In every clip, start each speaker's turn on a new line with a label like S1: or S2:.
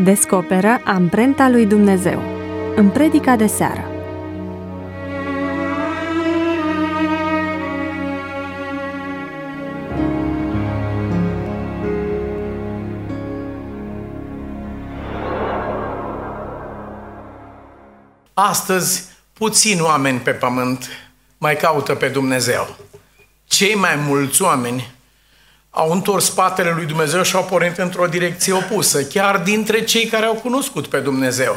S1: Descoperă amprenta lui Dumnezeu în predica de seară.
S2: Astăzi, puțini oameni pe pământ mai caută pe Dumnezeu. Cei mai mulți oameni au întors spatele lui Dumnezeu și au pornit într-o direcție opusă, chiar dintre cei care au cunoscut pe Dumnezeu.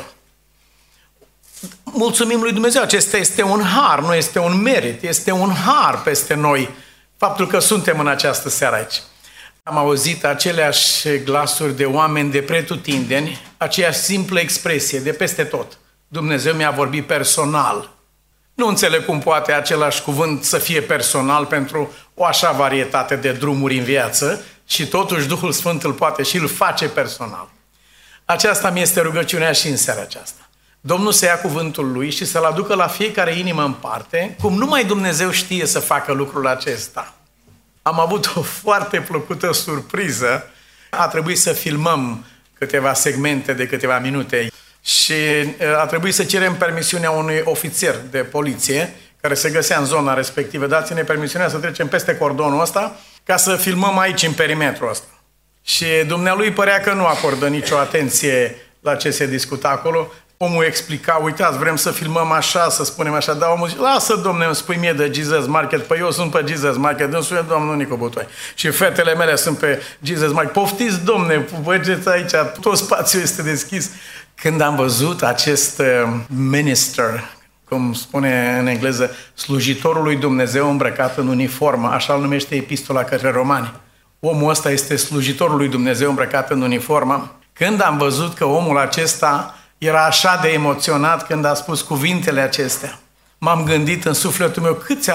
S2: Mulțumim lui Dumnezeu, acesta este un har, nu este un merit, este un har peste noi, faptul că suntem în această seară aici. Am auzit aceleași glasuri de oameni de pretutindeni, aceeași simplă expresie de peste tot. Dumnezeu mi-a vorbit personal. Nu înțeleg cum poate același cuvânt să fie personal pentru o așa varietate de drumuri în viață și totuși Duhul Sfânt îl poate și îl face personal. Aceasta mi este rugăciunea și în seara aceasta. Domnul să ia cuvântul Lui și să-l aducă la fiecare inimă în parte, cum numai Dumnezeu știe să facă lucrul acesta. Am avut o foarte plăcută surpriză. A trebuit să filmăm câteva segmente de câteva minute și a trebuit să cerem permisiunea unui ofițer de poliție care se găsea în zona respectivă. Dați-ne permisiunea să trecem peste cordonul ăsta ca să filmăm aici, în perimetrul ăsta. Și dumnealui părea că nu acordă nicio atenție la ce se discuta acolo. Omul explica, uitați, vrem să filmăm așa, să spunem așa, dar omul zice, lasă, domne, îmi spui mie de Jesus Market, păi eu sunt pe Jesus Market, însuie domnul Nicu Butoi. Și fetele mele sunt pe Jesus Market. Poftiți, domne, văgeți aici, tot spațiul este deschis. Când am văzut acest minister, cum spune în engleză, slujitorul lui Dumnezeu îmbrăcat în uniformă, așa îl numește epistola către romani. Omul ăsta este slujitorul lui Dumnezeu îmbrăcat în uniformă. Când am văzut că omul acesta era așa de emoționat când a spus cuvintele acestea, m-am gândit în sufletul meu, câți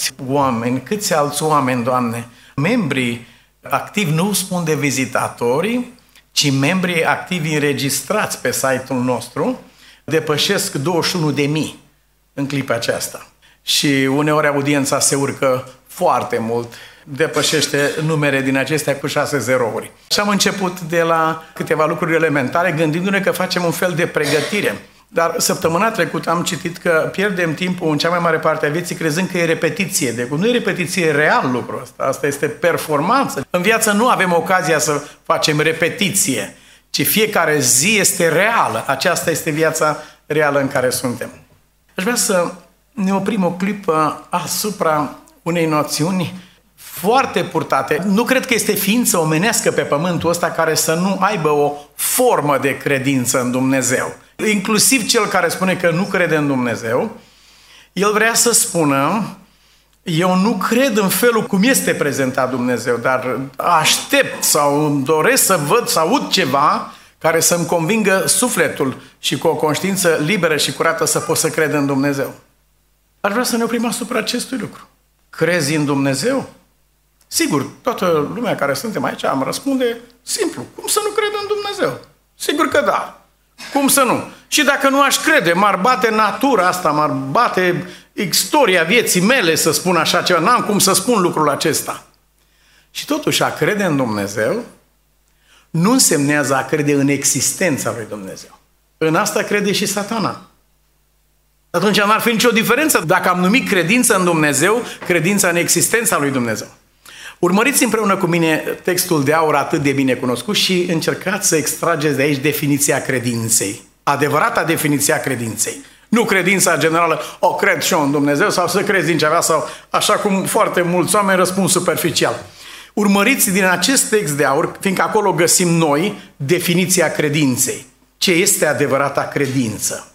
S2: alți oameni, Doamne, membrii activi nu spun de vizitatorii, ci membrii activi înregistrați pe site-ul nostru depășesc 21.000 în clipa aceasta. Și uneori audiența se urcă foarte mult, depășește numere din acestea cu 6 zerouri. Și am început de la câteva lucruri elementare, gândindu-ne că facem un fel de pregătire. Dar săptămâna trecută am citit că pierdem timpul în cea mai mare parte a vieții crezând că e repetiție. Nu e repetiție, e real lucrul ăsta. Asta este performanță. În viață nu avem ocazia să facem repetiție, ci fiecare zi este reală. Aceasta este viața reală în care suntem. Aș vrea să ne oprim o clipă asupra unei noțiuni foarte purtate. Nu cred că este ființă omenească pe pământul ăsta care să nu aibă o formă de credință în Dumnezeu. Inclusiv cel care spune că nu crede în Dumnezeu, el vrea să spună, eu nu cred în felul cum este prezentat Dumnezeu, dar aștept sau îmi doresc să văd, să aud ceva care să-mi convingă sufletul și cu o conștiință liberă și curată să pot să cred în Dumnezeu. Aș vrea să ne oprim asupra acestui lucru. Crezi în Dumnezeu? Sigur, toată lumea care suntem aici am răspunde simplu. Cum să nu cred în Dumnezeu? Sigur că da. Cum să nu? Și dacă nu aș crede, m-ar bate natura asta, m-ar bate istoria vieții mele să spun așa ceva. N-am cum să spun lucrul acesta. Și totuși a crede în Dumnezeu nu însemnează a crede în existența lui Dumnezeu. În asta crede și Satana. Atunci n-ar fi nicio diferență dacă am numit credință în Dumnezeu, credința în existența lui Dumnezeu. Urmăriți împreună cu mine textul de aur atât de bine cunoscut și încercați să extrageți de aici definiția credinței. Adevărata definiția credinței. Nu credința generală, o cred și eu în Dumnezeu, sau să crezi din ceva, sau așa cum foarte mulți oameni răspund superficial. Urmăriți din acest text de aur, fiindcă acolo găsim noi definiția credinței. Ce este adevărata credință?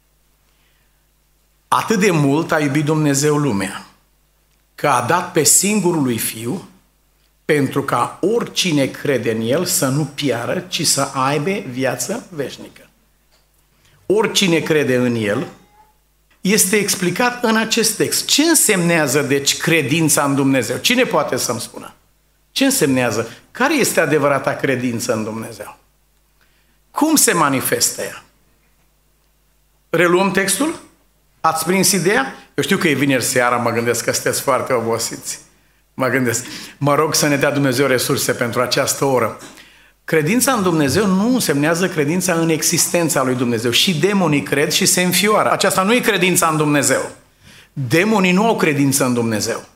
S2: Atât de mult a iubit Dumnezeu lumea, că a dat pe singurul lui Fiu, pentru ca oricine crede în El să nu piară, ci să aibă viață veșnică. Oricine crede în El este explicat în acest text. Ce însemnează, deci, credința în Dumnezeu? Cine poate să-mi spună? Ce însemnează? Care este adevărata credință în Dumnezeu? Cum se manifestă ea? Reluăm textul? Ați prins ideea? Eu știu că e vineri seara, mă gândesc că sunteți foarte obosiți. Mă rog să ne dea Dumnezeu resurse pentru această oră. Credința în Dumnezeu nu însemnează credința în existența lui Dumnezeu. Și demonii cred și se înfioară. Aceasta nu e credința în Dumnezeu. Demonii nu au credință în Dumnezeu.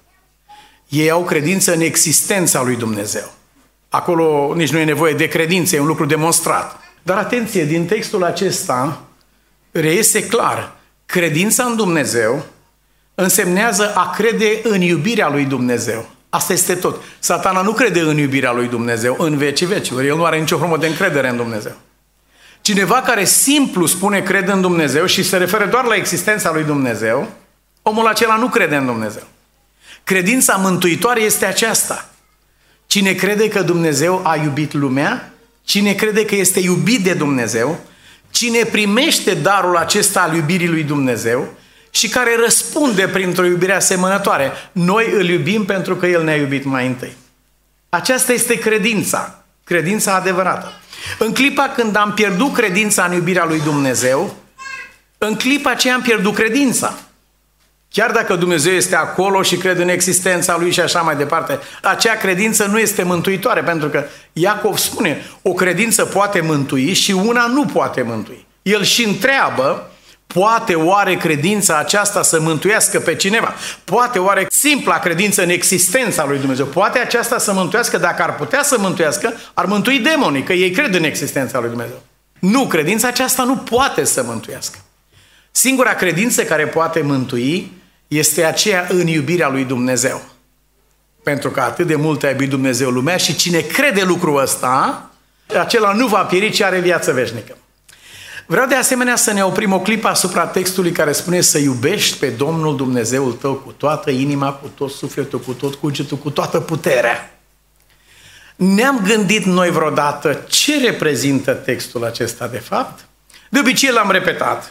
S2: Ei au credință în existența lui Dumnezeu. Acolo nici nu e nevoie de credință, e un lucru demonstrat. Dar atenție, din textul acesta reiese clar. Credința în Dumnezeu însemnează a crede în iubirea lui Dumnezeu. Asta este tot. Satana nu crede în iubirea lui Dumnezeu în vecii vecilor. El nu are nicio formă de încredere în Dumnezeu. Cineva care simplu spune crede în Dumnezeu și se referă doar la existența lui Dumnezeu, omul acela nu crede în Dumnezeu. Credința mântuitoare este aceasta. Cine crede că Dumnezeu a iubit lumea, cine crede că este iubit de Dumnezeu, cine primește darul acesta al iubirii lui Dumnezeu și care răspunde printr-o iubire asemănătoare. Noi îl iubim pentru că El ne-a iubit mai întâi. Aceasta este credința, credința adevărată. În clipa când am pierdut credința în iubirea lui Dumnezeu, în clipa aceea am pierdut credința. Chiar dacă Dumnezeu este acolo și cred în existența Lui și așa mai departe, acea credință nu este mântuitoare, pentru că Iacov spune, o credință poate mântui și una nu poate mântui. El și întreabă, poate oare credința aceasta să mântuiască pe cineva? Poate oare simpla credință în existența lui Dumnezeu? Poate aceasta să mântuiască? Dacă ar putea să mântuiască, ar mântui demonii, că ei cred în existența lui Dumnezeu. Nu, credința aceasta nu poate să mântuiască. Singura credință care poate mântui este aceea în iubirea lui Dumnezeu. Pentru că atât de mult a iubit Dumnezeu lumea și cine crede lucrul ăsta, acela nu va pieri, ci are viață veșnică. Vreau de asemenea să ne oprim o clipă asupra textului care spune să iubești pe Domnul Dumnezeul tău cu toată inima, cu tot sufletul, cu tot cugetul, cu toată puterea. Ne-am gândit noi vreodată ce reprezintă textul acesta de fapt? De obicei l-am repetat.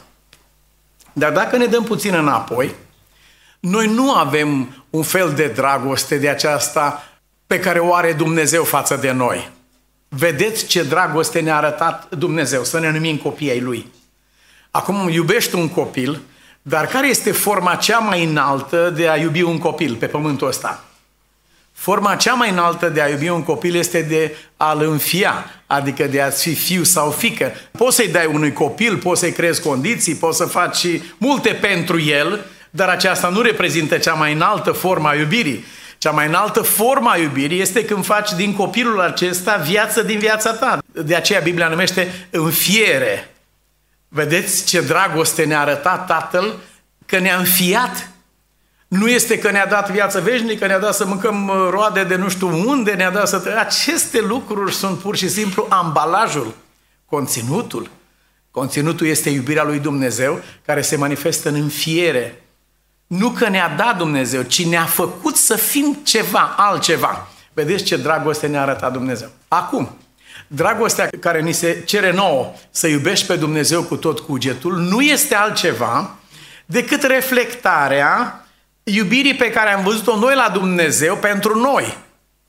S2: Dar dacă ne dăm puțin înapoi, noi nu avem un fel de dragoste de aceasta pe care o are Dumnezeu față de noi. Vedeți ce dragoste ne-a arătat Dumnezeu, să ne numim copii ai Lui. Acum iubești un copil, dar care este forma cea mai înaltă de a iubi un copil pe pământul ăsta? Forma cea mai înaltă de a iubi un copil este de a-l înfia, adică de a-ți fi fiu sau fiică. Poți să-i dai unui copil, poți să-i creezi condiții, poți să faci multe pentru el, dar aceasta nu reprezintă cea mai înaltă formă a iubirii. Cea mai înaltă formă a iubirii este când faci din copilul acesta viață din viața ta. De aceea Biblia numește înfiere. Vedeți ce dragoste ne-a arătat Tatăl? Că ne-a înfiat. Nu este că ne-a dat viață veșnică, ne-a dat să mâncăm roade de nu știu unde, ne-a dat să... Aceste lucruri sunt pur și simplu ambalajul, conținutul. Conținutul este iubirea lui Dumnezeu care se manifestă în înfiere. Nu că ne-a dat Dumnezeu, ci ne-a făcut să fim ceva, altceva. Vedeți ce dragoste ne-a arătat Dumnezeu. Acum, dragostea care ni se cere nouă să iubești pe Dumnezeu cu tot cugetul nu este altceva decât reflectarea iubirii pe care am văzut-o noi la Dumnezeu pentru noi.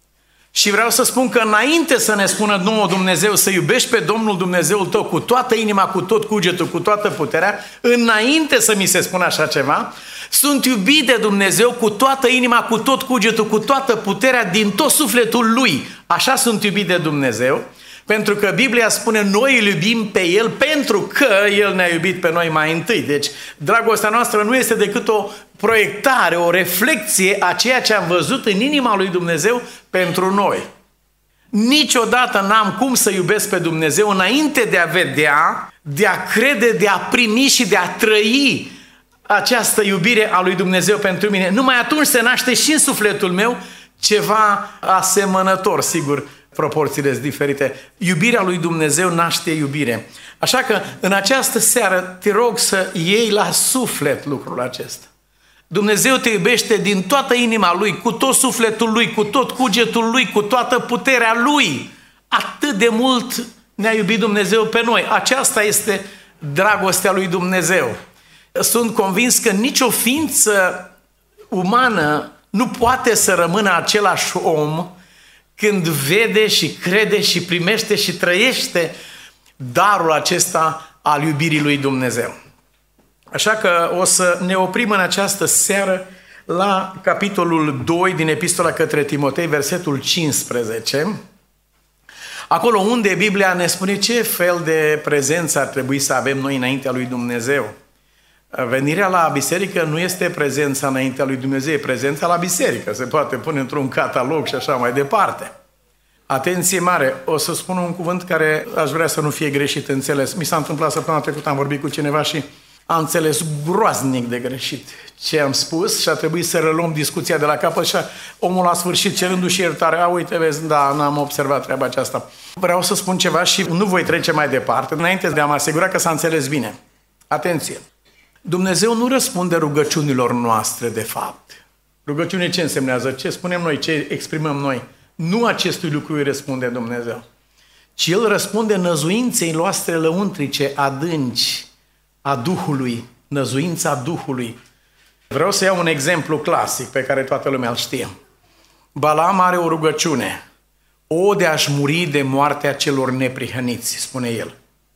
S2: Și vreau să spun că înainte să ne spună nouă Dumnezeu să iubești pe Domnul Dumnezeul tău cu toată inima, cu tot cugetul, cu toată puterea, înainte să mi se spună așa ceva, sunt iubit de Dumnezeu cu toată inima, cu tot cugetul, cu toată puterea, din tot sufletul Lui. Așa sunt iubit de Dumnezeu, pentru că Biblia spune noi îl iubim pe El pentru că El ne-a iubit pe noi mai întâi. Deci dragostea noastră nu este decât o proiectare, o reflecție a ceea ce am văzut în inima lui Dumnezeu pentru noi. Niciodată n-am cum să iubesc pe Dumnezeu înainte de a vedea, de a crede, de a primi și de a trăi această iubire a lui Dumnezeu pentru mine. Numai atunci se naște și în sufletul meu ceva asemănător, sigur, proporțiile sunt diferite. Iubirea lui Dumnezeu naște iubire. Așa că în această seară te rog să iei la suflet lucrul acesta. Dumnezeu te iubește din toată inima Lui, cu tot sufletul Lui, cu tot cugetul Lui, cu toată puterea Lui. Atât de mult ne-a iubit Dumnezeu pe noi. Aceasta este dragostea lui Dumnezeu. Sunt convins că nicio ființă umană nu poate să rămână același om când vede și crede și primește și trăiește darul acesta al iubirii lui Dumnezeu. Așa că o să ne oprim în această seară la capitolul 2 din Epistola către Timotei, versetul 15. Acolo unde Biblia ne spune ce fel de prezență ar trebui să avem noi înaintea lui Dumnezeu. Venirea la biserică nu este prezența înaintea lui Dumnezeu, e prezența la biserică. Se poate pune într-un catalog și așa mai departe. Atenție mare, o să spun un cuvânt care aș vrea să nu fie greșit înțeles. Mi s-a întâmplat săptămâna trecută, am vorbit cu cineva și am înțeles groaznic de greșit ce am spus și a trebuit să reluăm discuția de la capăt și omul la sfârșit cerându-și iertare. Uite, vezi, da, n-am observat treaba aceasta. Vreau să spun ceva și nu voi trece mai departe, înainte de a mă asigura că s-a înțeles bine. Atenție! Dumnezeu nu răspunde rugăciunilor noastre, de fapt. Rugăciune ce însemnează? Ce spunem noi? Ce exprimăm noi? Nu acestui lucru îi răspunde Dumnezeu, ci El răspunde năzuinței noastre lăuntrice, adânci, a Duhului, năzuința Duhului. Vreau să iau un exemplu clasic pe care toată lumea îl știe. Balaam are o rugăciune. O, de a-și muri de moartea celor neprihăniți, spune el.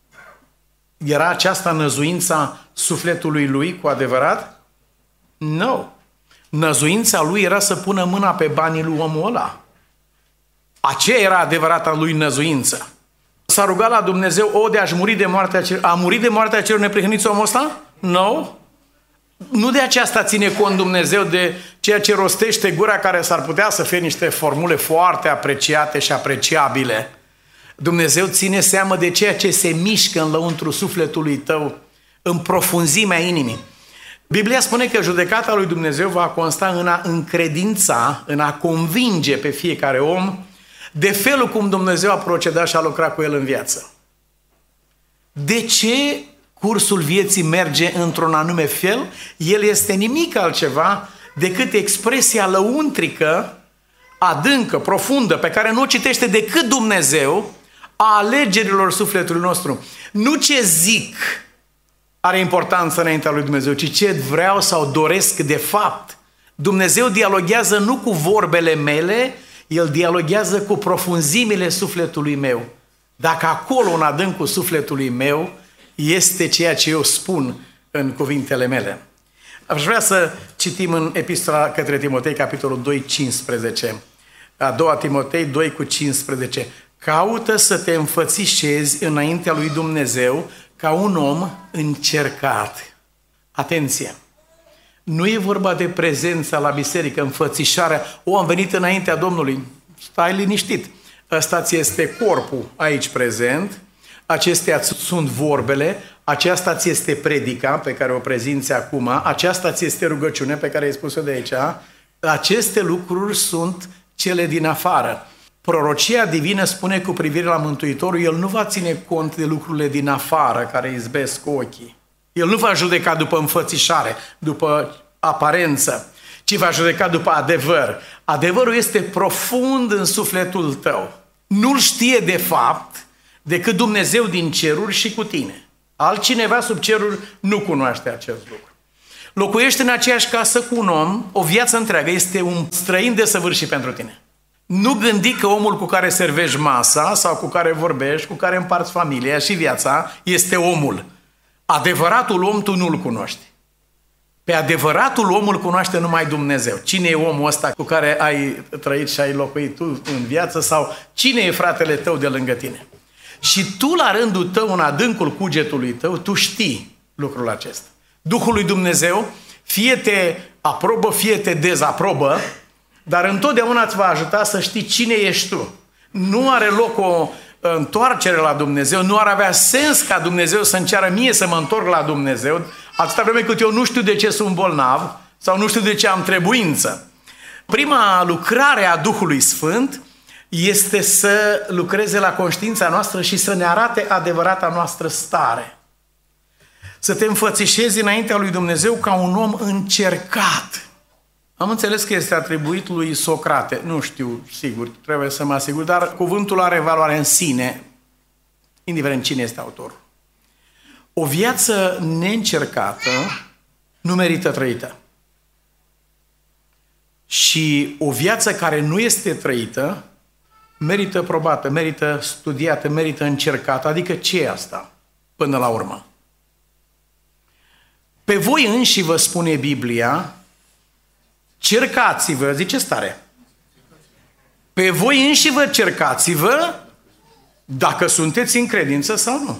S2: Era aceasta năzuința sufletului lui cu adevărat? Nu. Năzuința lui era să pună mâna pe banii lui omul ăla. Aceea era adevărata lui năzuință. S-a rugat la Dumnezeu, o, de a-și muri de moartea celor... A murit de moartea celor neprihăniți omul ăsta? Nu. Nu de aceasta ține cont Dumnezeu de ceea ce rostește gura, care s-ar putea să fie niște formule foarte apreciate și apreciabile. Dumnezeu ține seamă de ceea ce se mișcă în lăuntru sufletului tău, în profunzimea inimii. Biblia spune că judecata lui Dumnezeu va consta în a încredința, în a convinge pe fiecare om de felul cum Dumnezeu a procedat și a lucrat cu el în viață. De ce cursul vieții merge într-un anume fel? El este nimic altceva decât expresia lăuntrică, adâncă, profundă, pe care nu o citește decât Dumnezeu, a alegerilor sufletului nostru. Nu ce zic are importanță înaintea lui Dumnezeu, ci ce vreau sau doresc de fapt. Dumnezeu dialoghează nu cu vorbele mele, El dialoghează cu profunzimile sufletului meu. Dacă acolo, în adâncul sufletului meu, este ceea ce eu spun în cuvintele mele. Aș vrea să citim în Epistola către Timotei, capitolul 2, 15. A doua Timotei 2 cu 15. Caută să te înfățișezi înaintea lui Dumnezeu ca un om încercat. Atenție! Nu e vorba de prezența la biserică, înfățișarea. Am venit înaintea Domnului. Stai liniștit. Ăsta ți este corpul aici prezent, acestea sunt vorbele, aceasta ți este predica pe care o prezinți acum, aceasta ți este rugăciune pe care ai spus-o de aici. Aceste lucruri sunt cele din afară. Prorocia divină spune cu privire la Mântuitorul, El nu va ține cont de lucrurile din afară care izbesc ochii. El nu va judeca după înfățișare, după aparență, ci va judeca după adevăr. Adevărul este profund în sufletul tău. Nu-l știe de fapt decât Dumnezeu din ceruri și cu tine. Altcineva sub ceruri nu cunoaște acest lucru. Locuiești în aceeași casă cu un om o viață întreagă, este un străin desăvârșit pentru tine. Nu gândi că omul cu care servești masa sau cu care vorbești, cu care împarți familia și viața, este omul. Adevăratul om tu nu-l cunoști. Pe adevăratul om îl cunoaște numai Dumnezeu. Cine e omul ăsta cu care ai trăit și ai locuit tu în viață sau cine e fratele tău de lângă tine? Și tu la rândul tău, în adâncul cugetului tău, tu știi lucrul acesta. Duhul lui Dumnezeu fie te aprobă, fie te dezaprobă, dar întotdeauna îți va ajuta să știi cine ești tu. Nu are loc o întoarcere la Dumnezeu, nu ar avea sens ca Dumnezeu să-mi ceară mie să mă întorc la Dumnezeu, atâta vreme cât eu nu știu de ce sunt bolnav sau nu știu de ce am trebuință. Prima lucrare a Duhului Sfânt este să lucreze la conștiința noastră și să ne arate adevărata noastră stare. Să te înfățișezi înaintea lui Dumnezeu ca un om încercat. Am înțeles că este atribuit lui Socrate, nu știu sigur, trebuie să mă asigur, dar cuvântul are valoare în sine, indiferent cine este autorul. O viață neîncercată nu merită trăită. Și o viață care nu este trăită merită probată, merită studiată, merită încercată. Adică ce e asta până la urmă? Pe voi înși vă spune Biblia, cercați-vă, zice stare. Pe voi înși vă cercați-vă dacă sunteți în credință sau nu.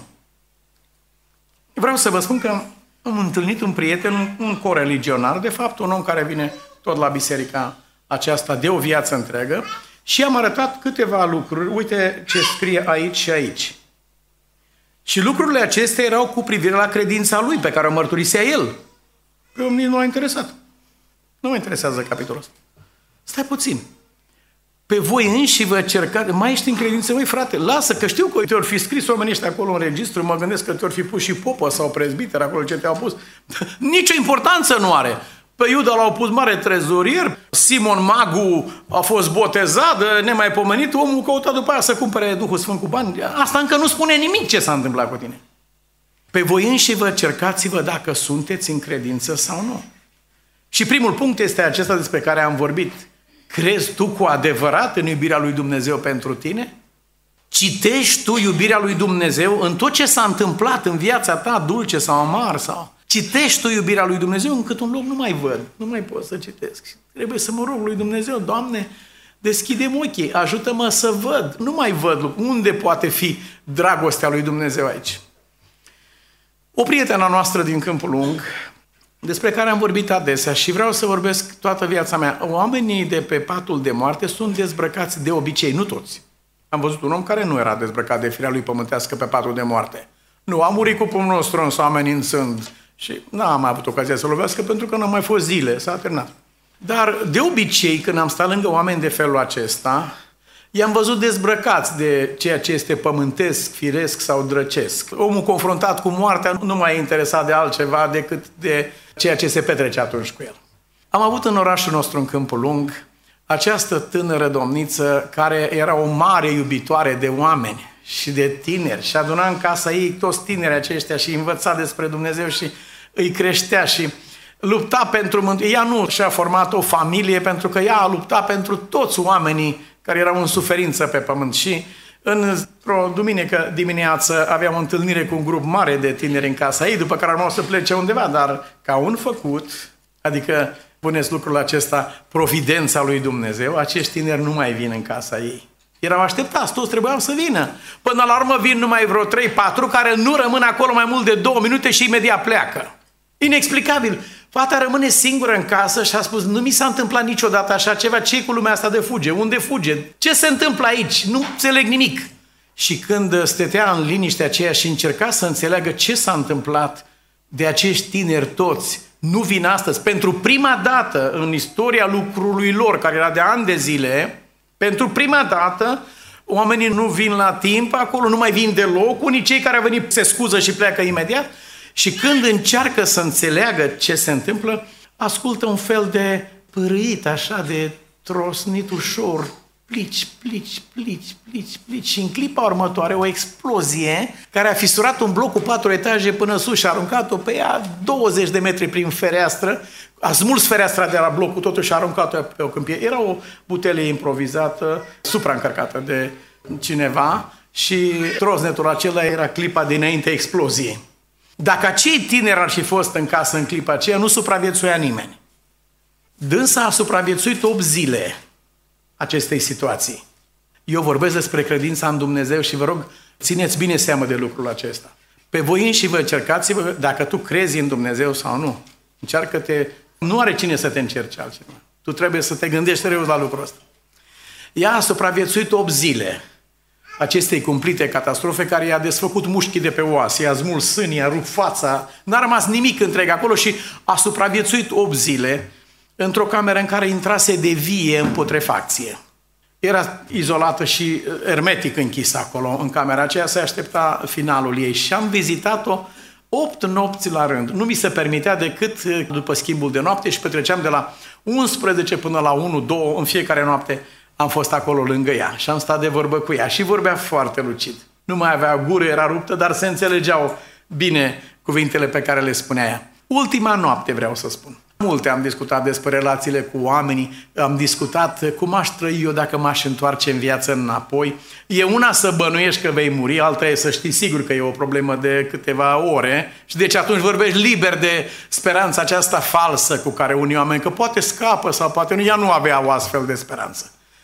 S2: Vreau să vă spun că am întâlnit un prieten, un coreligionar, de fapt un om care vine tot la biserica aceasta de o viață întreagă și am arătat câteva lucruri. Uite ce scrie aici și aici. Și lucrurile acestea erau cu privire la credința lui, pe care o mărturisea el. Pe nici nu l-a interesat. Nu mă interesează capitolul ăsta. Stai puțin. Pe voi înși vă cercați, mai ești în credință, măi frate, lasă, că știu că te-or fi scris oamenii ăștia acolo în registru, mă gândesc că te-or fi pus și popă sau prezbiter acolo ce te-au pus. Nicio importanță nu are. Pe Iuda l-au pus mare trezorier, Simon Magu a fost botezat, nemaipomenit, omul căuta după aia să cumpere Duhul Sfânt cu bani. Asta încă nu spune nimic ce s-a întâmplat cu tine. Pe voi înși vă cercați-vă dacă sunteți în credință sau nu. Și primul punct este acesta despre care am vorbit. Crezi tu cu adevărat în iubirea lui Dumnezeu pentru tine? Citești tu iubirea lui Dumnezeu în tot ce s-a întâmplat în viața ta, dulce sau amar? Sau citești tu iubirea lui Dumnezeu încât un loc nu mai văd, nu mai pot să citesc. Trebuie să mă rog lui Dumnezeu, Doamne, deschide-mi ochii, ajută-mă să văd. Nu mai văd unde poate fi dragostea lui Dumnezeu aici. O prietenă noastră din Câmpul Lung, despre care am vorbit adesea și vreau să vorbesc toată viața mea. Oamenii de pe patul de moarte sunt dezbrăcați de obicei, nu toți. Am văzut un om care nu era dezbrăcat de firea lui pământească pe patul de moarte. Nu, a murit cu pumnul strâns, amenințând și n-am avut ocazia să lovească pentru că n-au mai fost zile, s-a terminat. Dar de obicei, când am stat lângă oameni de felul acesta, i-am văzut dezbrăcați de ceea ce este pământesc, firesc sau drăcesc. Omul confruntat cu moartea nu mai e interesat de altceva decât de ceea ce se petrece atunci cu el. Am avut în orașul nostru, în Câmpul Lung, această tânără domniță care era o mare iubitoare de oameni și de tineri și aduna în casa ei toți tinerii aceștia și învăța despre Dumnezeu și îi creștea și lupta pentru mântuire. Ea nu și-a format o familie pentru că ea a luptat pentru toți oamenii care erau în suferință pe pământ și într-o duminică dimineață aveam o întâlnire cu un grup mare de tineri în casa ei, după care am să plece undeva, dar ca un făcut, adică puneți lucrul acesta, providența lui Dumnezeu, acești tineri nu mai vin în casa ei. Erau așteptați, toți trebuiau să vină. Până la urmă vin numai vreo 3-4 care nu rămân acolo mai mult de 2 minute și imediat pleacă. Inexplicabil. Fata rămâne singură în casă și a spus, nu mi s-a întâmplat niciodată așa ceva, ce-i cu lumea asta de fuge? Unde fuge? Ce se întâmplă aici? Nu înțeleg nimic. Și când stătea în liniștea aceea și încerca să înțeleagă ce s-a întâmplat de acești tineri toți, nu vin astăzi. Pentru prima dată în istoria lucrului lor, care era de ani de zile, pentru prima dată oamenii nu vin la timp acolo, nu mai vin deloc, unii cei care au venit se scuză și pleacă imediat. Și când încearcă să înțeleagă ce se întâmplă, ascultă un fel de pârâit, așa, de trosnit ușor, plici. Și în clipa următoare o explozie care a fisurat un bloc cu 4 etaje până sus și a aruncat-o pe ea 20 de metri prin fereastră, a smuls fereastra de la blocul totuși și a aruncat-o pe o câmpie. Era o butelie improvizată, supraîncărcată de cineva și trosnetul acela era clipa dinainte exploziei. Dacă acei tineri ar fi fost în casă în clipa aceea, nu supraviețuia nimeni. Dânsa a supraviețuit 8 zile acestei situații. Eu vorbesc despre credința în Dumnezeu și vă rog, țineți bine seama de lucrul acesta. Pe voi înși vă încercați-vă dacă tu crezi în Dumnezeu sau nu. Încearcă-te, nu are cine să te încerce altceva. Tu trebuie să te gândești serios la lucrul ăsta. Ea a supraviețuit 8 zile acestei cumplite catastrofe care i-a desfăcut mușchii de pe oase, i-a smuls sânii, i-a rupt fața, n-a rămas nimic întreg acolo și a supraviețuit 8 zile într-o cameră în care intrase de vie în putrefacție. Era izolată și hermetic închisă acolo, în camera aceea, se aștepta finalul ei și am vizitat-o 8 nopți la rând. Nu mi se permitea decât după schimbul de noapte și petreceam de la 11 până la 1-2 în fiecare noapte. Am fost acolo lângă ea și am stat de vorbă cu ea și vorbea foarte lucid. Nu mai avea gură, era ruptă, dar se înțelegeau bine cuvintele pe care le spunea ea. Ultima noapte, vreau să spun. Multe am discutat despre relațiile cu oamenii, am discutat cum aș trăi eu dacă m-aș întoarce în viață înapoi. E una să bănuiești că vei muri, alta e să știi sigur că e o problemă de câteva ore și deci atunci vorbești liber de speranța aceasta falsă cu care unii oameni, că poate scapă sau poate nu, ea nu avea o astfel de speranță.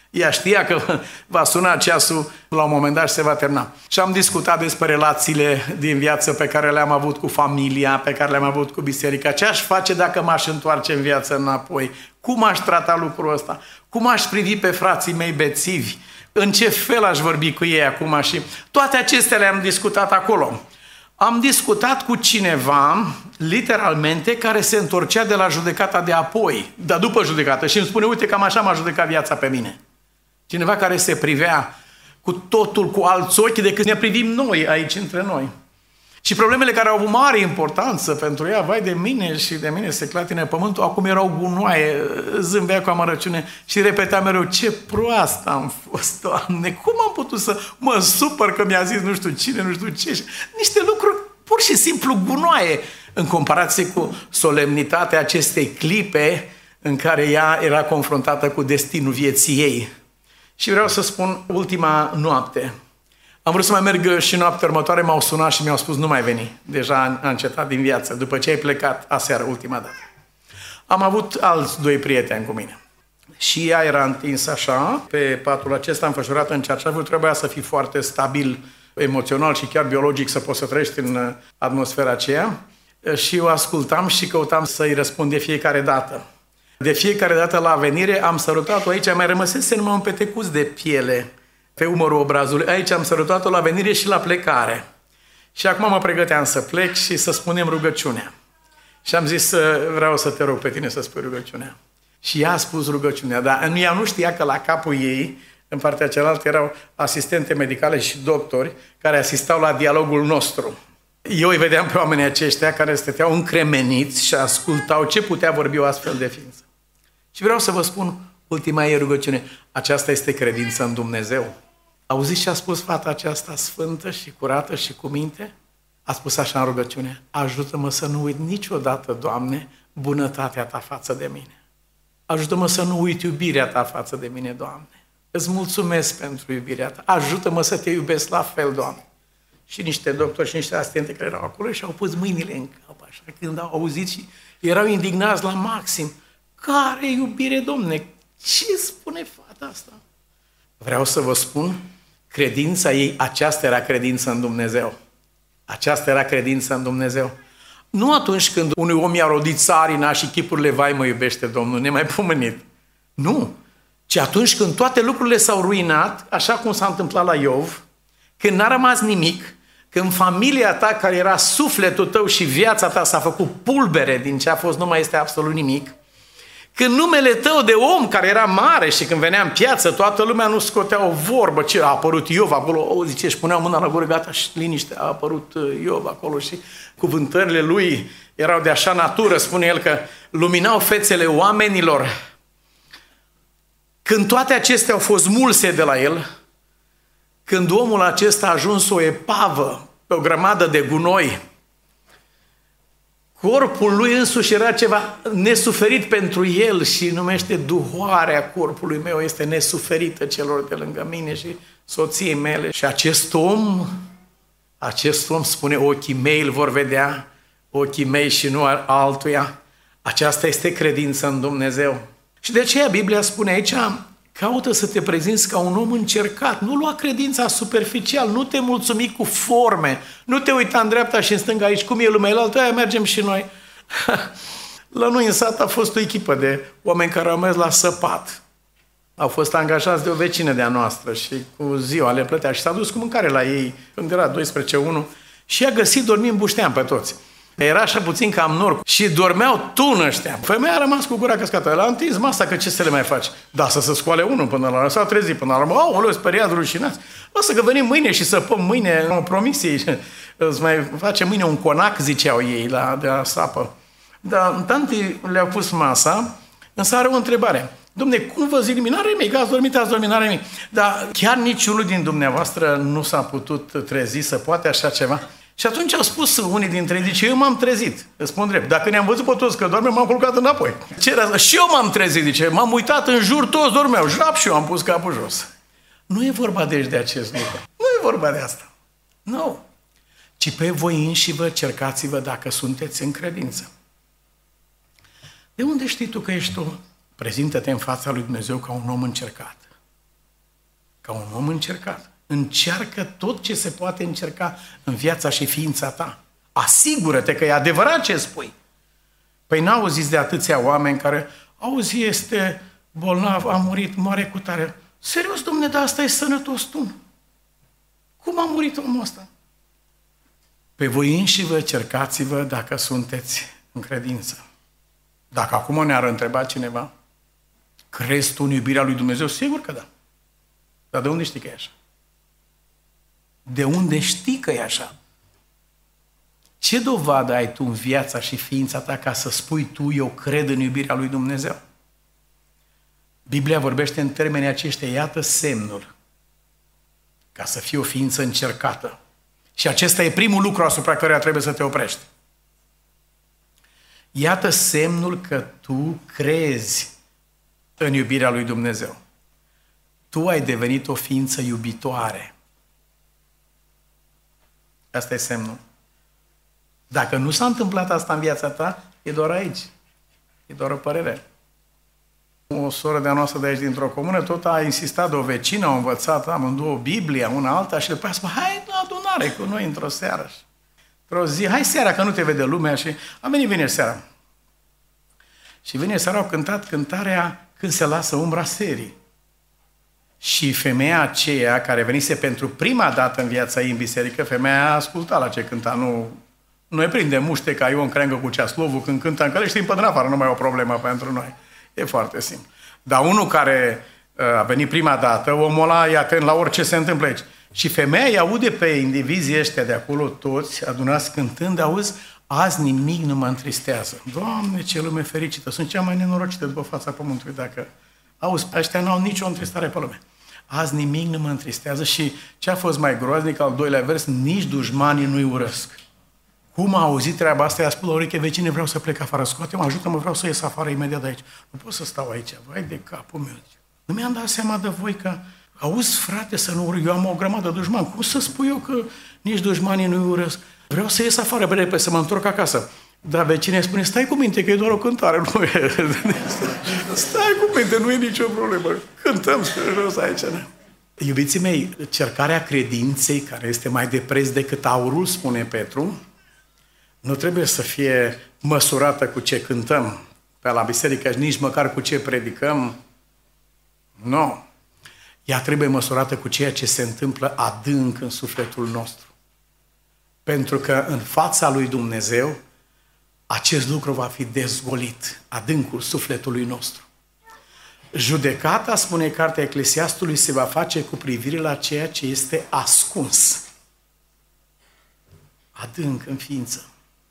S2: Ea știa că va suna ceasul la un moment dat și se va termina. Și am discutat despre relațiile din viață pe care le-am avut cu familia, pe care le-am avut cu biserica. Ce aș face dacă m-aș întoarce în viață înapoi? Cum aș trata lucrul ăsta? Cum aș privi pe frații mei bețivi? În ce fel aș vorbi cu ei acum? Și toate acestea le-am discutat acolo. Am discutat cu cineva, literalmente, care se întorcea de la judecata de apoi, dar după judecată, și îmi spune, uite, cam așa m-a judecat viața pe mine. Cineva care se privea cu totul cu alți ochi decât ne privim noi aici între noi. Și problemele care au avut mare importanță pentru ea, vai de mine și de mine se clatine pământul, acum erau gunoaie, zâmbea cu amărăciune și repetea mereu, ce proastă am fost, Doamne, cum am putut să mă supăr că mi-a zis nu știu cine, nu știu ce. Niște lucruri pur și simplu gunoaie în comparație cu solemnitatea acestei clipe în care ea era confruntată cu destinul vieții ei. Și vreau să spun, ultima noapte, am vrut să mai merg și noaptea următoare, m-au sunat și mi-au spus, nu mai veni, deja a încetat din viață, după ce ai plecat aseară, ultima dată. Am avut alți doi prieteni cu mine. Și ea era întinsă așa, pe patul acesta înfășurat în cearșaful, trebuia să fii foarte stabil emoțional și chiar biologic să poți să trăiești în atmosfera aceea. Și eu ascultam și căutam să-i răspund de fiecare dată. De fiecare dată la venire am sărutat-o aici, mai rămăsese numai un petecuț de piele pe umărul obrazului. Aici am sărutat-o la venire și la plecare. Și acum mă pregăteam să plec și să spunem rugăciunea. Și am zis, vreau să te rog pe tine să spui rugăciunea. Și ea a spus rugăciunea, dar ea nu știa că la capul ei, în partea cealaltă, erau asistente medicale și doctori care asistau la dialogul nostru. Eu îi vedeam pe oamenii aceștia care stăteau încremeniți și ascultau ce putea vorbi o astfel de ființă. Și vreau să vă spun ultima ei rugăciune. Aceasta este credința în Dumnezeu. Auziți ce a spus fata aceasta sfântă și curată și cu minte? A spus așa în rugăciune. Ajută-mă să nu uit niciodată, Doamne, bunătatea Ta față de mine. Ajută-mă să nu uit iubirea Ta față de mine, Doamne. Îți mulțumesc pentru iubirea Ta. Ajută-mă să Te iubesc la fel, Doamne. Și niște doctori și niște asistente care erau acolo și au pus mâinile în cap, așa, când au auzit și erau indignați la maxim. Care iubire, Domne? Ce spune fata asta? Vreau să vă spun, credința ei, aceasta era credința în Dumnezeu. Aceasta era credința în Dumnezeu. Nu atunci când unui om i-a rodit țarina și chipurile, vai, mă iubește Domnul, nemaipomenit. Nu, ci atunci când toate lucrurile s-au ruinat, așa cum s-a întâmplat la Iov, când n-a rămas nimic, când familia ta, care era sufletul tău și viața ta, s-a făcut pulbere din ce a fost, nu mai este absolut nimic, când numele tău de om, care era mare și când venea în piață, toată lumea nu scotea o vorbă, ce a apărut Iov acolo, zice, își punea mâna la gură, gata, și liniște, a apărut Iov acolo și cuvântările lui erau de așa natură, spune el că luminau fețele oamenilor. Când toate acestea au fost mulse de la el, când omul acesta a ajuns o epavă pe o grămadă de gunoi, corpul lui însuși era ceva nesuferit pentru el și numește duhoarea corpului meu este nesuferită celor de lângă mine și soției mele. Și acest om spune, ochii mei îl vor vedea, ochii mei și nu altuia. Aceasta este credința în Dumnezeu. Și de aceea Biblia spune aici, caută să te prezinți ca un om încercat, nu lua credința superficial, nu te mulțumi cu forme, nu te uita în dreapta și în stânga aici, cum e lumea, la altă, aia mergem și noi. La noi în sat a fost o echipă de oameni care au mers la săpat. Au fost angajați de o vecină de-a noastră și cu ziua le plătea și s-a dus cu mâncare la ei când era 12-1 și a găsit dormind bușteam pe toți. Era așa puțin cam noroc și dormeau tun ăștia. Femeia a rămas cu gura căscată. El a întins masa, că ce să le mai faci? Da, să se scoale unul până la urmă. S-a trezit până la urmă. Aoleu, speriați, rușinați. Lasă că venim mâine și săpăm mâine. O promisie. Îți mai face mâine un conac, ziceau ei, de la sapă. Dar tanti le-au pus masa, însă are o întrebare. Dom'le, cum vă zic nimic? N-are nimic, ați dormit, n-are nimic. Dar chiar niciunul din dumneavoastră nu s-a putut trezi să poate așa ceva? Și atunci au spus unii dintre ei, zice, eu m-am trezit, îți spun drept. Dacă ne-am văzut pe toți că dorme, m-am culcat înapoi. Ce era? Și eu m-am trezit, zice, m-am uitat în jur, toți dormeau, jap, și eu am pus capul jos. Nu e vorba deci de acest lucru. Nu e vorba de asta. Nu. Ci pe voi înși vă cercați-vă dacă sunteți în credință. De unde știi tu că ești tu? Prezintă-te în fața lui Dumnezeu ca un om încercat. ca un om încercat. Încearcă tot ce se poate încerca în viața și ființa ta. Asigură-te că e adevărat ce spui. Păi n-auziți de atâția oameni care, auzi, este bolnav, a murit, moare cu tare. Serios, dom'le, dar asta e sănătos tu. Cum a murit omul ăsta? Pe voi înși vă cercați-vă dacă sunteți în credință. Dacă acum ne-ar întreba cineva, crezi tu în iubirea lui Dumnezeu? Sigur că da. Dar de unde știi că e așa? De unde știi că e așa? Ce dovadă ai tu în viața și ființa ta ca să spui tu, eu cred în iubirea lui Dumnezeu? Biblia vorbește în termenii aceștia, iată semnul, ca să fii o ființă încercată. Și acesta e primul lucru asupra căruia trebuie să te oprești. Iată semnul că tu crezi în iubirea lui Dumnezeu. Tu ai devenit o ființă iubitoare. Asta e semnul. Dacă nu s-a întâmplat asta în viața ta, e doar aici. E doar o părere. O soră de-a noastră de aici, dintr-o comună, tot a insistat de o vecină, a învățat amândouă Biblia, una alta, și după aceea a spus, hai la adunare cu noi într-o seară. Într-o zi, hai seara, că nu te vede lumea. Și am venit vineri seara. Și vineri seara au cântat cântarea Când se lasă umbra serii. Și femeia aceea, care venise pentru prima dată în viața ei în biserică, femeia a ascultat la ce cânta, nu... Noi prindem muște ca Ion Creangă cu Ceaslovul când cântă în căle, știm pe din afară, nu mai e o problemă pentru noi. E foarte simplu. Dar unul care a venit prima dată, omul ăla e atent la orice se întâmplă aici. Și femeia îi aude pe indivizii ăștia de acolo, toți adunați cântând, auzi, azi nimic nu mă întristează. Doamne, ce lume fericită! Sunt cea mai nenorocită după fața pământului dacă... Auzi, ăștia n-au nicio întristare pe lume. Azi nimic nu mă întristează și ce a fost mai groaznic, al doilea vers, nici dușmanii nu-i urăsc. Cum a auzit treaba asta, i-a spus la ureche, vecine, vreau să plec afară, scoate-mă, ajută-mă, vreau să ies afară imediat de aici. Nu pot să stau aici, vai de capul meu. Nu mi-am dat seama de voi că, auzi, frate, să nu urăsc, eu am o grămadă de dușmani, cum să spui eu că nici dușmanii nu-i urăsc? Vreau să ies afară, repede, să mă întorc acasă. Dar vecine spune, stai cu minte, că e doar o cântare, nu e. Stai cu minte, nu e nicio problemă. Cântăm jos aici. Ne? Iubiții mei, cercarea credinței, care este mai de preț decât aurul, spune Petru, nu trebuie să fie măsurată cu ce cântăm pe la biserică, nici măcar cu ce predicăm. Nu. Ea trebuie măsurată cu ceea ce se întâmplă adânc în sufletul nostru. Pentru că în fața lui Dumnezeu acest lucru va fi dezgolit, adâncul sufletului nostru. Judecata, spune cartea Eclesiastului, se va face cu privire la ceea ce este ascuns. Adânc în ființă.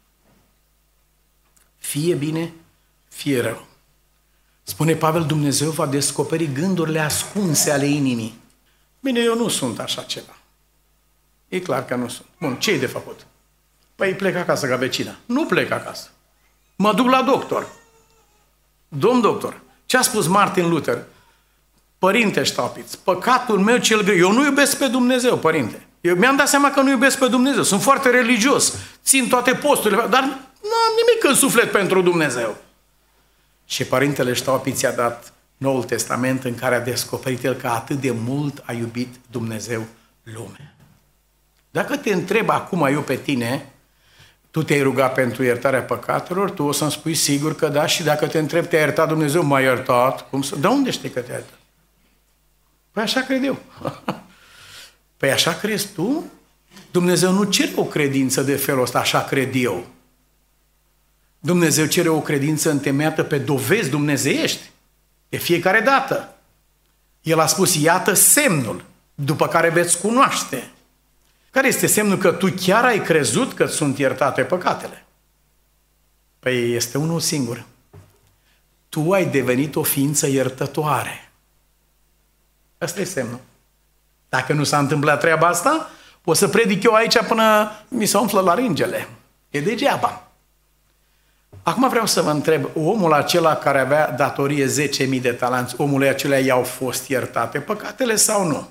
S2: Fie bine, fie rău. Spune Pavel, Dumnezeu va descoperi gândurile ascunse ale inimii. Bine, eu nu sunt așa ceva. E clar că nu sunt. Bun, ce-i de făcut? Păi plec acasă ca vecina. Nu plec acasă. Mă duc la doctor. Domn doctor, ce a spus Martin Luther? Părinte Staupitz, păcatul meu cel greu. Eu nu iubesc pe Dumnezeu, părinte. Eu mi-am dat seama că nu iubesc pe Dumnezeu. Sunt foarte religios. Țin toate posturile, dar nu am nimic în suflet pentru Dumnezeu. Și părintele Staupitz i-a dat Noul Testament în care a descoperit el că atât de mult a iubit Dumnezeu lumea. Dacă te întreb acum eu pe tine, tu te-ai rugat pentru iertarea păcatelor, tu o să-mi spui sigur că da, și dacă te întreb, te-a iertat Dumnezeu, m-a iertat, cum să... De unde știi că te-a iertat? Păi așa cred eu. Păi așa crezi tu? Dumnezeu nu cere o credință de felul ăsta, așa cred eu. Dumnezeu cere o credință întemeiată pe dovezi dumnezeiești, de fiecare dată. El a spus, iată semnul, după care veți cunoaște. Care este semnul că tu chiar ai crezut că sunt iertate păcatele? Păi este unul singur. Tu ai devenit o ființă iertătoare. Asta e semnul. Dacă nu s-a întâmplat treaba asta, pot să predic eu aici până mi se umflă laringele. E degeaba. Acum vreau să vă întreb, omul acela care avea datorie 10.000 de talanți, omului acelea i-au fost iertate păcatele sau nu?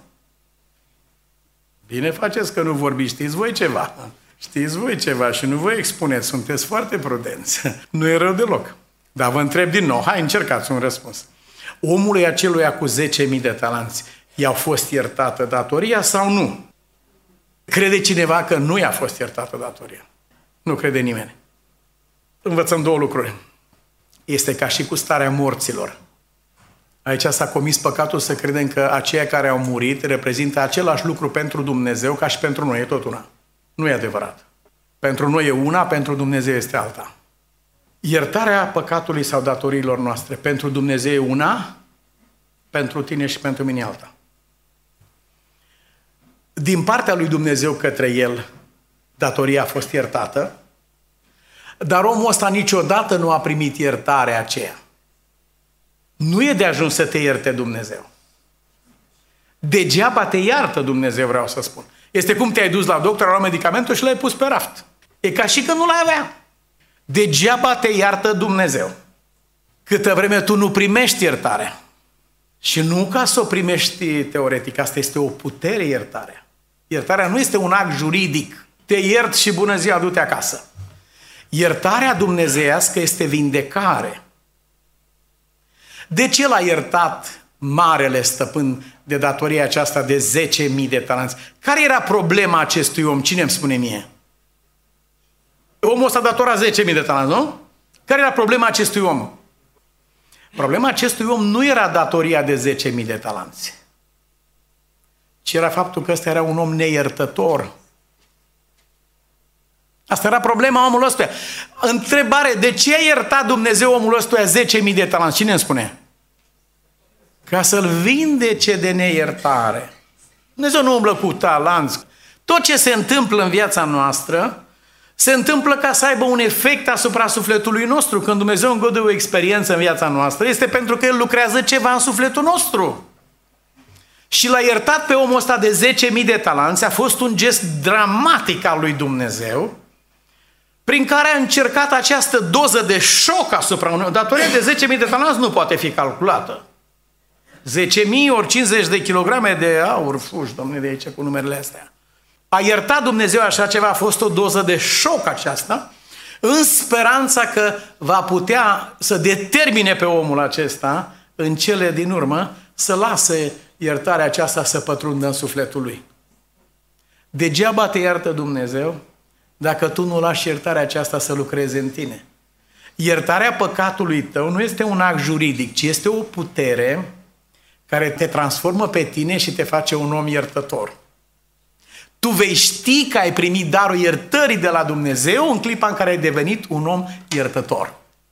S2: Bine faceți că nu vorbiți, știți voi ceva. Știți voi ceva și nu vă expuneți, sunteți foarte prudenți. Nu e rău deloc. Dar vă întreb din nou, hai încercați un răspuns. Omului aceluia cu 10.000 de talanți, i-a fost iertată datoria sau nu? Crede cineva că nu i-a fost iertată datoria? Nu crede nimeni. Învățăm două lucruri. Este ca și cu starea morților. Aici s-a comis păcatul să credem că aceia care au murit reprezintă același lucru pentru Dumnezeu ca și pentru noi. E tot una. Nu e adevărat. Pentru noi e una, pentru Dumnezeu este alta. Iertarea păcatului sau datoriilor noastre pentru Dumnezeu e una, pentru tine și pentru mine alta. Din partea lui Dumnezeu către el, datoria a fost iertată, dar omul ăsta niciodată nu a primit iertarea aceea. Nu e de ajuns să te ierte Dumnezeu. Degeaba te iartă Dumnezeu, vreau să spun. Este cum te-ai dus la doctor, la medicamentul și l-ai pus pe raft. E ca și că nu l-ai avea. Degeaba te iartă Dumnezeu. Câtă vreme tu nu primești iertarea. Și nu ca să o primești teoretic, asta este o putere iertarea. Iertarea nu este un act juridic. Te iert și bună ziua, du-te acasă. Iertarea dumnezeiască este vindecare. De ce l-a iertat marele stăpân de datoria aceasta de 10.000 de talanți? Care era problema acestui om? Cine îmi spune mie? Omul ăsta datora 10.000 de talanți, nu? Care era problema acestui om? Problema acestui om nu era datoria de 10.000 de talanți, ci era faptul că ăsta era un om neiertător. Asta era problema omului ăsta. Întrebare, de ce a iertat Dumnezeu omul ăsta 10.000 de talanți? Cine îmi spune? Ca să-l vindece de neiertare. Dumnezeu nu umblă cu talanți. Tot ce se întâmplă în viața noastră se întâmplă ca să aibă un efect asupra sufletului nostru. Când Dumnezeu îngăduie o experiență în viața noastră, este pentru că El lucrează ceva în sufletul nostru. Și l-a iertat pe omul ăsta de 10.000 de talanți, a fost un gest dramatic al lui Dumnezeu, prin care a încercat această doză de șoc asupra unui... Datoria de 10.000 de talanți nu poate fi calculată. 10.000 ori 50 de kilograme de aur, fugi, Domnule, de aici cu numerele astea. A iertat Dumnezeu așa ceva, a fost o doză de șoc aceasta, în speranța că va putea să determine pe omul acesta, în cele din urmă, să lase iertarea aceasta să pătrundă în sufletul lui. Degeaba te iartă Dumnezeu dacă tu nu lași iertarea aceasta să lucreze în tine. Iertarea păcatului tău nu este un act juridic, ci este o putere care te transformă pe tine și te face un om iertător. Tu vei ști că ai primit darul iertării de la Dumnezeu în clipa în care ai devenit un om iertător.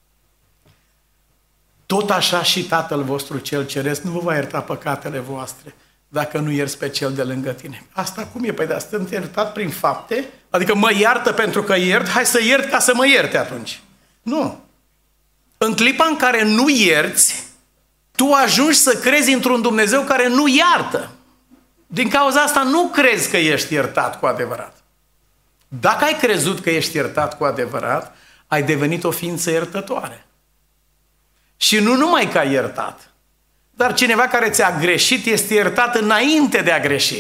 S2: Tot așa și Tatăl vostru cel ceresc nu vă va ierta păcatele voastre dacă nu ierți pe cel de lângă tine. Asta cum e? Păi de asta sunt iertat prin fapte? Adică mă iartă pentru că iert? Hai să iert ca să mă ierte atunci. Nu. În clipa în care nu ierți, tu ajungi să crezi într-un Dumnezeu care nu iartă. Din cauza asta nu crezi că ești iertat cu adevărat. Dacă ai crezut că ești iertat cu adevărat, ai devenit o ființă iertătoare. Și nu numai că ai iertat, dar cineva care ți-a greșit este iertat înainte de a greși.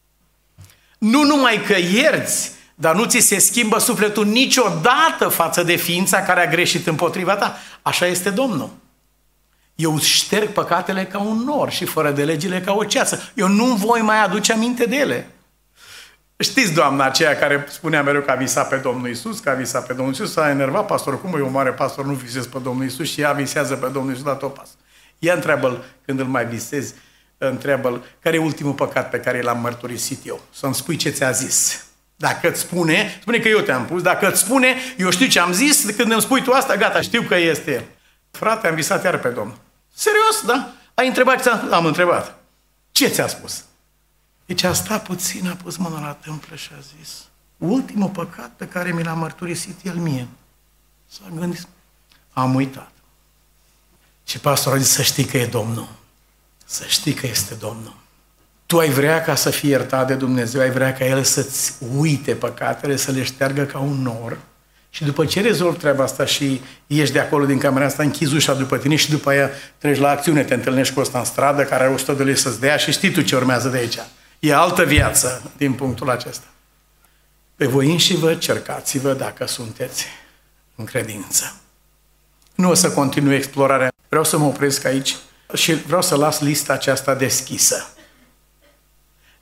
S2: Nu numai că ierți, dar nu ți se schimbă sufletul niciodată față de ființa care a greșit împotriva ta. Așa este Domnul. Eu șterg păcatele ca un nor și fără de legile ca o ceață. Eu nu voi mai aduce aminte de ele. Știți doamna aceea care spunea mereu că a visat pe Domnul Iisus, că a visat pe Domnul Iisus, s-a enervat pastorul. Cum e un mare pastor, nu visez pe Domnul Iisus și ea visează pe Domnul Iisus la tot pas. Ea întreabă-l, când îl mai visezi, întreabă-l, care e ultimul păcat pe care l-am mărturisit eu? Să-mi spui ce ți-a zis. Dacă îți spune că eu te-am pus, dacă îți spune, eu știu ce am zis, când îmi spui tu asta, gata, știu că este el. Frate, am visat iar pe Domnul. Serios, da? Ai întrebat ce am întrebat. Ce ți-a spus? Deci a stat puțin, a pus mâna la tâmplă și a zis, ultimul păcat pe care mi l-a mărturisit el mie. S-a gândit, am uitat. Și pastorul a zis, să știi că e Domnul. Să știi că este Domnul. Tu ai vrea ca să fii iertat de Dumnezeu, ai vrea ca El să-ți uite păcatele, să le șteargă ca un nor. Și după ce rezolvi treaba asta și ieși de acolo din camera asta, închizi ușa după tine și după aia treci la acțiune, te întâlnești cu ăsta în stradă care are 100 de lei să-ți dea și știi tu ce urmează de aici. E altă viață din punctul acesta. Pe voi înși-vă cercați-vă dacă sunteți în credință. Nu o să continui explorarea. Vreau să mă opresc aici și vreau să las lista aceasta deschisă.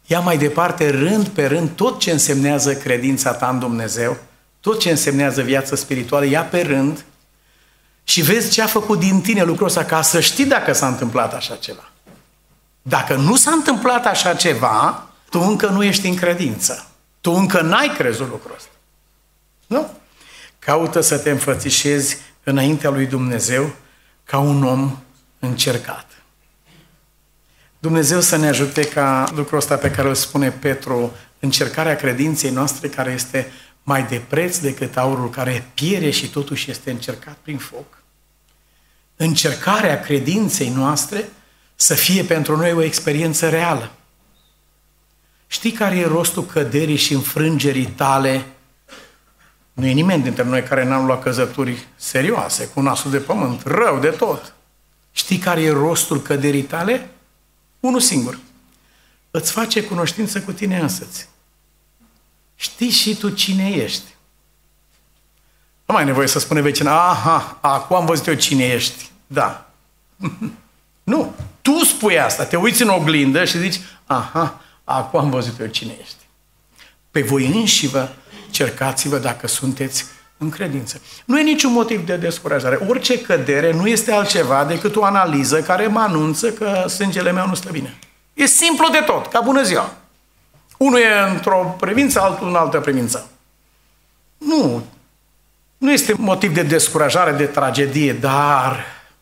S2: Ia mai departe, rând pe rând, tot ce însemnează credința ta în Dumnezeu, tot ce însemnează viața spirituală, ia pe rând și vezi ce a făcut din tine lucrul ăsta, ca să știi dacă s-a întâmplat așa ceva. Dacă nu s-a întâmplat așa ceva, tu încă nu ești în credință. Tu încă n-ai crezut lucrul ăsta. Nu? Caută să te înfățișezi înaintea lui Dumnezeu ca un om încercat. Dumnezeu să ne ajute ca lucrul ăsta pe care îl spune Petru, încercarea credinței noastre care este mai de preț decât aurul care piere și totuși este încercat prin foc. Încercarea credinței noastre să fie pentru noi o experiență reală. Știi care e rostul căderii și înfrângerii tale? Nu e nimeni dintre noi care n-am luat căzături serioase, cu nasul de pământ, rău de tot. Știi care e rostul căderii tale? Unul singur. Îți face cunoștință cu tine însăți. Știi și tu cine ești. Nu mai ai nevoie să spune vecina, aha, acum am văzut eu cine ești. Da. Nu. Tu spui asta, te uiți în oglindă și zici, aha, acum am văzut eu cine ești. Pe voi înși-vă cercați-vă dacă sunteți în credință. Nu e niciun motiv de descurajare. Orice cădere nu este altceva decât o analiză care mă anunță că sângele meu nu stă bine. E simplu de tot, ca bună ziua. Unul e într-o privință, altul în altă privință. Nu este motiv de descurajare, de tragedie, dar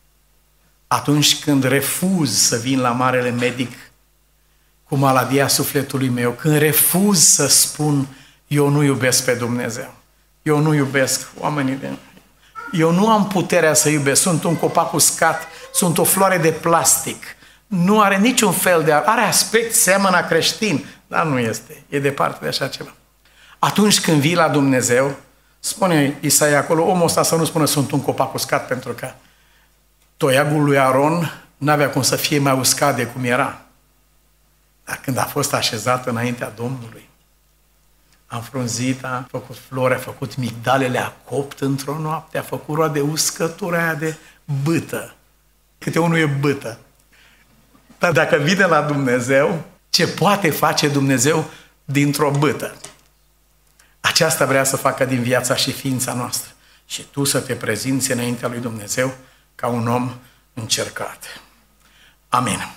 S2: atunci când refuz să vin la marele medic cu maladia sufletului meu, când refuz să spun eu nu iubesc pe Dumnezeu, eu nu iubesc oamenii de... Eu nu am puterea să iubesc, sunt un copac uscat, sunt o floare de plastic, nu are niciun fel de... Are aspect seamănă creștin, dar nu este, e departe de așa ceva. Atunci când vii la Dumnezeu, spune Isaia acolo, omul ăsta să nu spună sunt un copac uscat, pentru că toiagul lui Aron n-avea cum să fie mai uscat de cum era. Dar când a fost așezat înaintea Domnului, a înfrunzit, a făcut flori, a făcut migdalele, a copt într-o noapte, a făcut roade uscătura aia de bâtă. Câte unul e bâtă. Dar dacă vine la Dumnezeu, ce poate face Dumnezeu dintr-o bâtă? Aceasta vrea să facă din viața și ființa noastră. Și tu să te prezinți înaintea lui Dumnezeu ca un om încercat. Amin.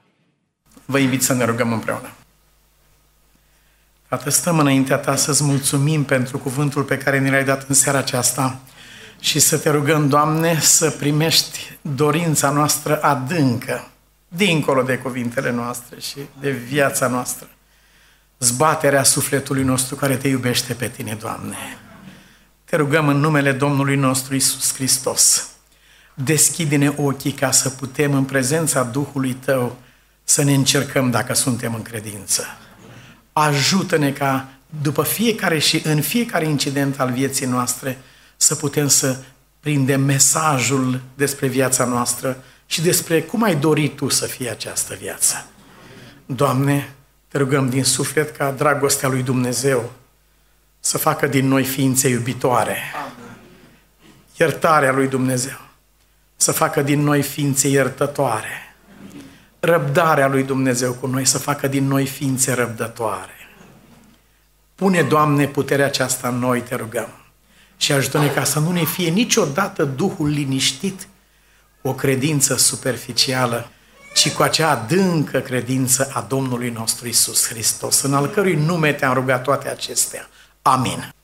S2: Vă invit să ne rugăm împreună. Tată, stăm înaintea ta să-ți mulțumim pentru cuvântul pe care ne l-ai dat în seara aceasta și să te rugăm, Doamne, să primești dorința noastră adâncă, dincolo de cuvintele noastre și de viața noastră, zbaterea sufletului nostru care te iubește pe tine, Doamne. Te rugăm în numele Domnului nostru Iisus Hristos. Deschide-ne ochii ca să putem în prezența Duhului Tău să ne încercăm dacă suntem în credință. Ajută-ne ca după fiecare și în fiecare incident al vieții noastre să putem să prindem mesajul despre viața noastră și despre cum ai dorit Tu să fie această viață. Doamne, te rugăm din suflet ca dragostea lui Dumnezeu să facă din noi ființe iubitoare. Iertarea lui Dumnezeu să facă din noi ființe iertătoare. Răbdarea lui Dumnezeu cu noi să facă din noi ființe răbdătoare. Pune, Doamne, puterea aceasta în noi, te rugăm. Și ajută-ne ca să nu ne fie niciodată Duhul liniștit cu o credință superficială, ci cu acea adâncă credință a Domnului nostru Iisus Hristos, în al cărui nume te-am rugat toate acestea. Amin.